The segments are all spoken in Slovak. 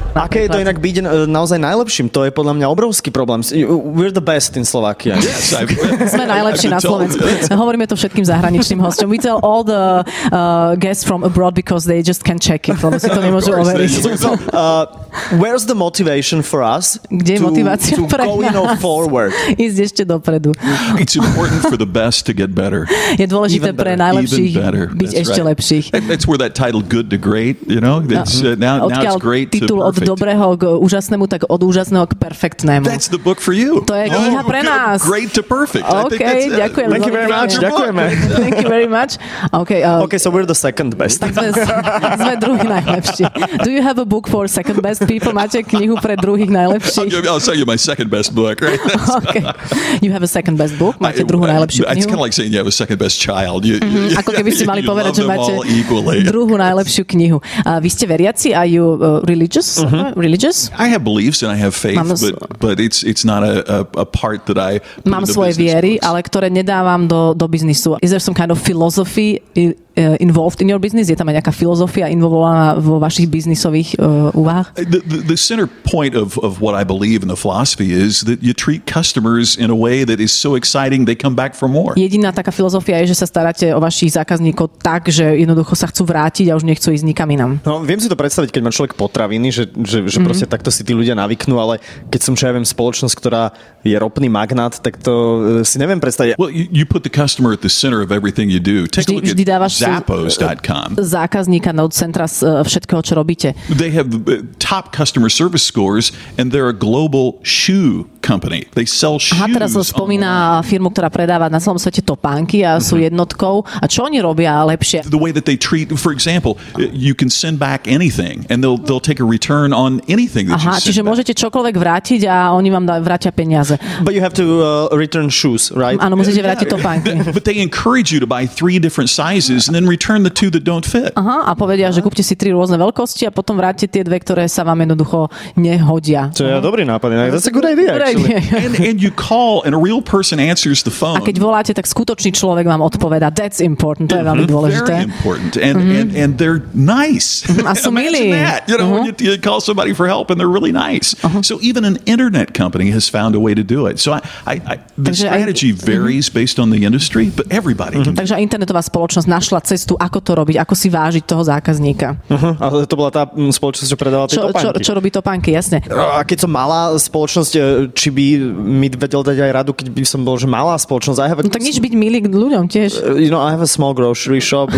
Aké je to inak byť naozaj najlepším? To je podľa mňa obrovský problém. We're the best in Slovakia. Yes, Sme najlepší na Slovensku. Hovoríme to všetkým zahraničným hosťom. We tell all the guests from abroad because they just can't check it, lebo si to nemôžu overiť. Where's the motivation for us Kde je motivácia to pre go nás? forward? Ísť ešte dopredu. It's important for the best to get better. Je dôležité pre najlepších byť ešte lepších. That's where that title "Good to Great," It's, now it's great to titul perfect. od dobrého k úžasnému, tak od úžasného k perfektnému. That's the book for you. To je kniha pre nás. Great to perfect. OK, ďakujem. Thank you very much. Ďakujeme. Thank you very much. OK, so we're the second best. Tak sme druhý najlepší. Do you have a book for second best people? Máte knihu pre druhých najlepších? I'll tell you my second best book, right? Okay. You have a second best book? Máte druhú najlepšiu It's kind knihu? of like saying you have a second best child. Ako keby ste mali povedať, že máte equally. druhú najlepšiu knihu. Vy ste veriaci? Are you religious? Religious? I have beliefs and I have faith, but it's not a part that I put Mám into svoje business viery, books. ale ktoré nedávam do biznisu. Is there some kind of philosophy involved in your business? Je tam aj nejaká filozofia involvovaná vo vašich biznisových úvahách? The center point of what I believe in the philosophy is that you treat customers in a way that is so exciting they come back for more. Jediná taká filozofia je, že sa staráte o vašich zákazníkov tak, že jednoducho sa chcú vrátiť a už nechcú ísť nikam inam. No, viem si to predstaviť, keď má človek potraviny, že proste takto si tí ľudia navyknú, ale keď som, čo ja viem, spoločnosť, ktorá je ropný magnát, tak to si neviem predstaviť. Well, you put the customer at the center of everything you do. Take a look Vždy dávaš Zappos.com. zákazníka do centra všetkého, čo robíte. They have top customer service scores and they're a global shoe company. They sell shoes. Aha, teraz spomína firmu, ktorá predáva na celom svete topánky a sú jednotkou. A čo oni robia lepšie? The way that they treat, for example, you can send back anything and they'll take a return on anything that you send Čiže back. môžete čokoľvek vrátiť a oni vám vrátia peniaze. But you have to return shoes, right? Áno, musíte vrátiť topánky. But they encourage you to buy 3 different sizes and then return the 2 that don't fit. Aha, a povedia, že kúpte si 3 rôzne veľkosti a potom vráte tie 2, ktoré sa vám jednoducho nehodia. To je dobrý nápad. That's a good idea, actually. And you call and a real person answers the phone. A keď voláte, tak skutočný človek vám odpoveda. That's important, to je veľmi dôležité. Very important. And they're nice. A sú milí. Imagine that. When you call somebody for help and they're really nice. So even an internet company has found a way to do it. So the strategy varies based on the industry, but everybody can do it. Takže internetová spoločnosť našla cestu, ako to robiť, ako si vážiť toho zákazníka. Ale to bola tá spoločnosť, čo predávala tie topánky. Čo robí topánky, jasne. A keď som malá spoločnosť, či by mi vedel dať aj radu, keď by som bol, že malá spoločnosť? No tak nič byť milý k ľuďom tiež. I have a small grocery shop.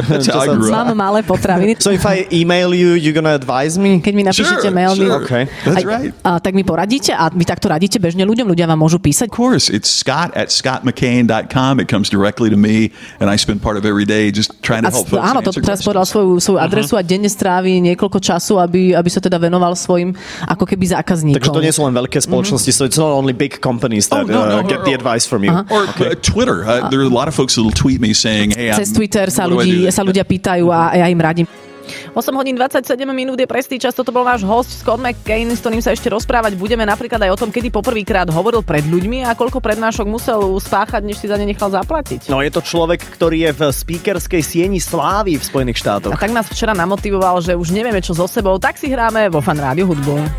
Mám malé potraviny. So if I email you, you're gonna advise me? Keď mi napíšete mail, Okay. That's right. Tak mi poradíte a vy takto radíte bežne ľuďom? Ľudia vám môžu písať? Of course, it's Scott@scottmccain.com. It comes directly to me and I spend part of every day just trying to help folks Áno, to answer teraz questions. povedal svoju adresu a denne strávi niekoľko času, aby sa teda venoval svojim ako keby zákazníkom. Takže to nie sú len veľké spoločnosti, so it's not only big companies that get the advice from you. Or Twitter. There are a lot of folks that will tweet me saying, hey, Cez Twitter sa ľudia pýtajú a ja im radím. 8 hodín 27 minút je presný čas. Toto bol náš host Scott McCain, s ktorým sa ešte rozprávať budeme napríklad aj o tom, kedy poprvýkrát hovoril pred ľuďmi a koľko prednášok musel spáchať, než si za ne nechal zaplatiť. No je to človek, ktorý je v speakerskej sieni slávy v Spojených štátoch. A tak nás včera namotivoval, že už nevieme čo so sebou, tak si hráme vo Fan Rádiu hudbu.